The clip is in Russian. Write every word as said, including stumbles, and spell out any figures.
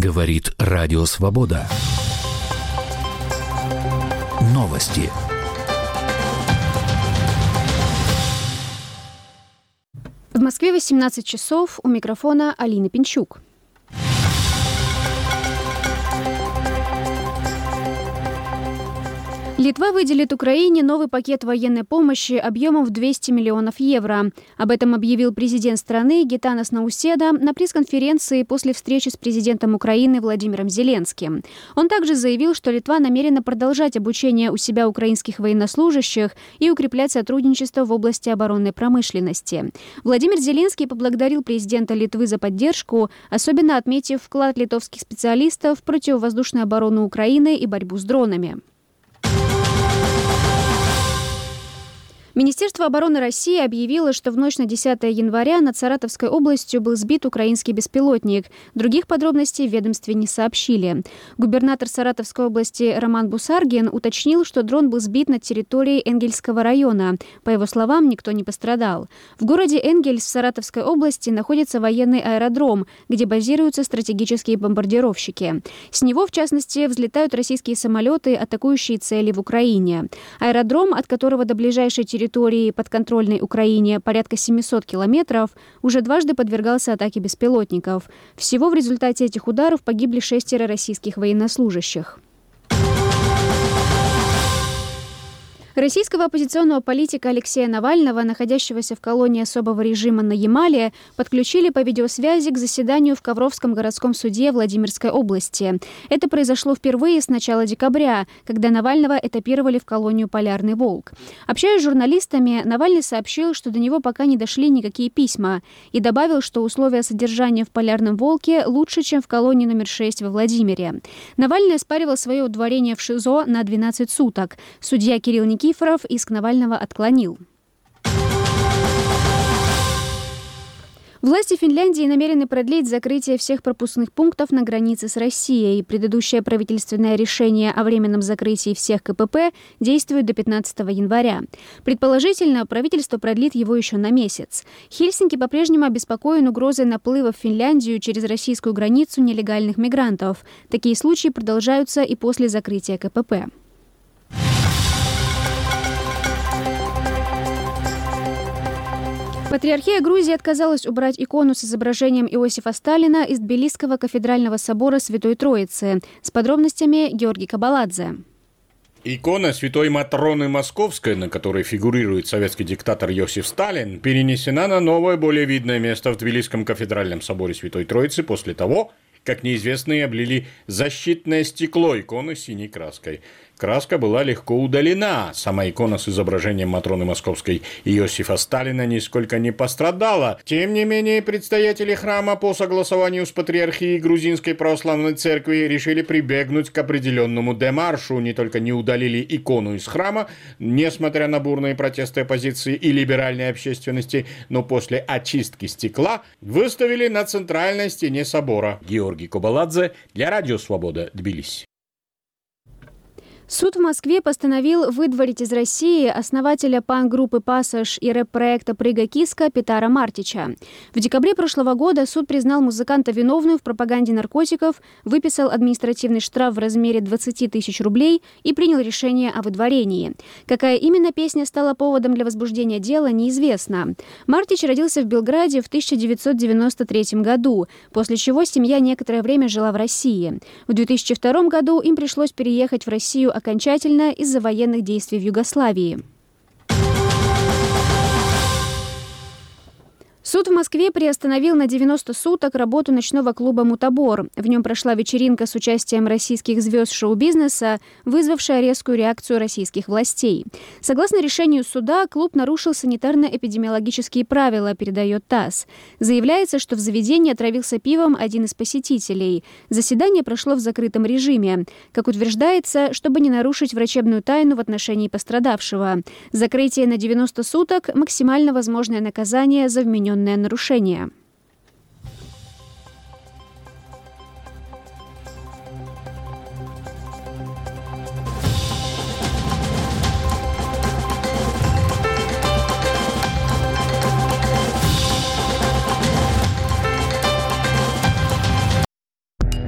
Говорит Радио Свобода. Новости. В Москве восемнадцать часов. У микрофона Алина Пинчук. Литва выделит Украине новый пакет военной помощи объемом в двести миллионов евро. Об этом объявил президент страны Гитанас Науседа на пресс-конференции после встречи с президентом Украины Владимиром Зеленским. Он также заявил, что Литва намерена продолжать обучение у себя украинских военнослужащих и укреплять сотрудничество в области оборонной промышленности. Владимир Зеленский поблагодарил президента Литвы за поддержку, особенно отметив вклад литовских специалистов в противовоздушную оборону Украины и борьбу с дронами. Министерство обороны России объявило, что в ночь на десятое января над Саратовской областью был сбит украинский беспилотник. Других подробностей в ведомстве не сообщили. Губернатор Саратовской области Роман Бусаргин уточнил, что дрон был сбит на территории Энгельского района. По его словам, никто не пострадал. В городе Энгельс в Саратовской области находится военный аэродром, где базируются стратегические бомбардировщики. С него, в частности, взлетают российские самолеты, атакующие цели в Украине. Аэродром, от которого до ближайшей территории территории подконтрольной Украине порядка семьсот километров, уже дважды подвергался атаке беспилотников. Всего в результате этих ударов погибли шестеро российских военнослужащих. Российского оппозиционного политика Алексея Навального, находящегося в колонии особого режима на Ямале, подключили по видеосвязи к заседанию в Ковровском городском суде Владимирской области. Это произошло впервые с начала декабря, когда Навального этапировали в колонию «Полярный волк». Общаясь с журналистами, Навальный сообщил, что до него пока не дошли никакие письма, и добавил, что условия содержания в «Полярном волке» лучше, чем в колонии номер шесть во Владимире. Навальный оспаривал свое удворение в ШИЗО на двенадцать суток. Судья Кирилл Никифоров Никифоров иск Навального отклонил. Власти Финляндии намерены продлить закрытие всех пропускных пунктов на границе с Россией. Предыдущее правительственное решение о временном закрытии всех КПП действует до пятнадцатого января. Предположительно, правительство продлит его еще на месяц. Хельсинки по-прежнему обеспокоен угрозой наплыва в Финляндию через российскую границу нелегальных мигрантов. Такие случаи продолжаются и после закрытия КПП. Патриархия Грузии отказалась убрать икону с изображением Иосифа Сталина из Тбилисского кафедрального собора Святой Троицы. С подробностями Георгий Кабаладзе. Икона святой Матроны Московской, на которой фигурирует советский диктатор Иосиф Сталин, перенесена на новое, более видное место в Тбилисском кафедральном соборе Святой Троицы после того, как неизвестные облили защитное стекло иконы синей краской. Краска была легко удалена. Сама икона с изображением Матроны Московской Иосифа Сталина нисколько не пострадала. Тем не менее, предстоятели храма по согласованию с Патриархией Грузинской Православной Церкви решили прибегнуть к определенному демаршу. Не только не удалили икону из храма, несмотря на бурные протесты оппозиции и либеральной общественности, но после очистки стекла выставили на центральной стене собора. Георгий Кабаладзе для Радио Свобода, Тбилиси. Суд в Москве постановил выдворить из России основателя панк-группы «Пассаж» и рэп-проекта «Прыгай, киска» Петара Мартича. В декабре прошлого года суд признал музыканта виновным в пропаганде наркотиков, выписал административный штраф в размере двадцать тысяч рублей и принял решение о выдворении. Какая именно песня стала поводом для возбуждения дела, неизвестно. Мартич родился в Белграде в тысяча девятьсот девяносто третьем году, после чего семья некоторое время жила в России. В две тысячи втором году им пришлось переехать в Россию окончательно из-за военных действий в Югославии. Суд в Москве приостановил на девяносто суток работу ночного клуба «Мутабор». В нем прошла вечеринка с участием российских звезд шоу-бизнеса, вызвавшая резкую реакцию российских властей. Согласно решению суда, клуб нарушил санитарно-эпидемиологические правила, передает ТАСС. Заявляется, что в заведении отравился пивом один из посетителей. Заседание прошло в закрытом режиме. Как утверждается, чтобы не нарушить врачебную тайну в отношении пострадавшего. Закрытие на девяносто суток – максимально возможное наказание за вмененное нарушение.